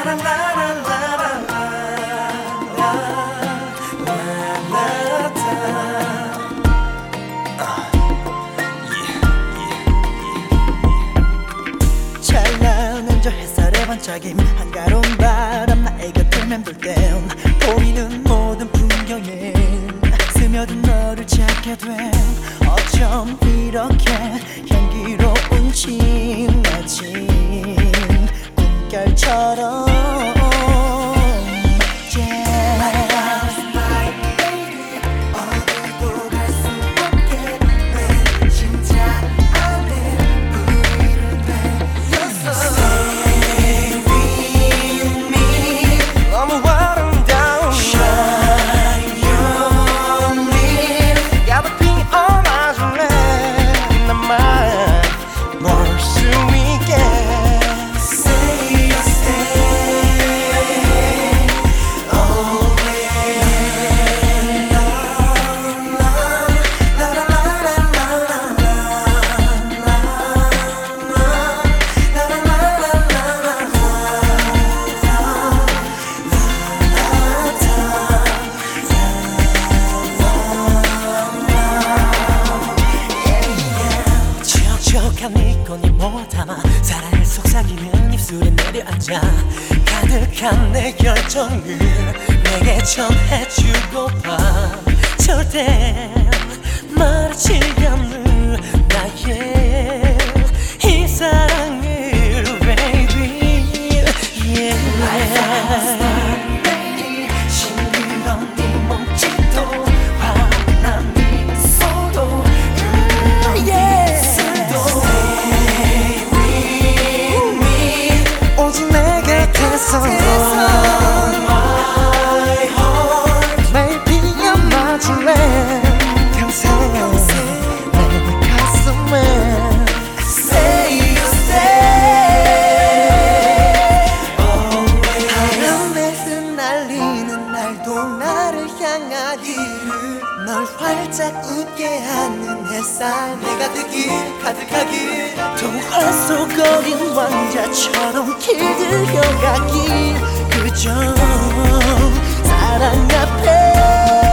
찬란한 저 햇살의 반짝임 한가로운 바람 나의 곁을 맴돌 땐 보이는 모든 풍경에 스며든 너를 찾게 돼. 어쩜 이렇게 향기로운 진해진 꿈결처럼 네꽃잎 담아 사랑을 속삭이는 입술에 내려앉아 가득한 내 결정을 내게 전해주고파. 절대 마르지 않는 나의 이 사랑을 baby yeah. 싱그러운 네 몸짓도 환한 미소도 매일 비어 맞을래 평생 내 가슴에 Say you stay 바람에 흩날리는 날도 나를 향하기를 널 활짝 웃게 하는 햇살 내가 되길 가득하길 동화 속 어린 왕자처럼 길들여가길 그저 사랑 앞에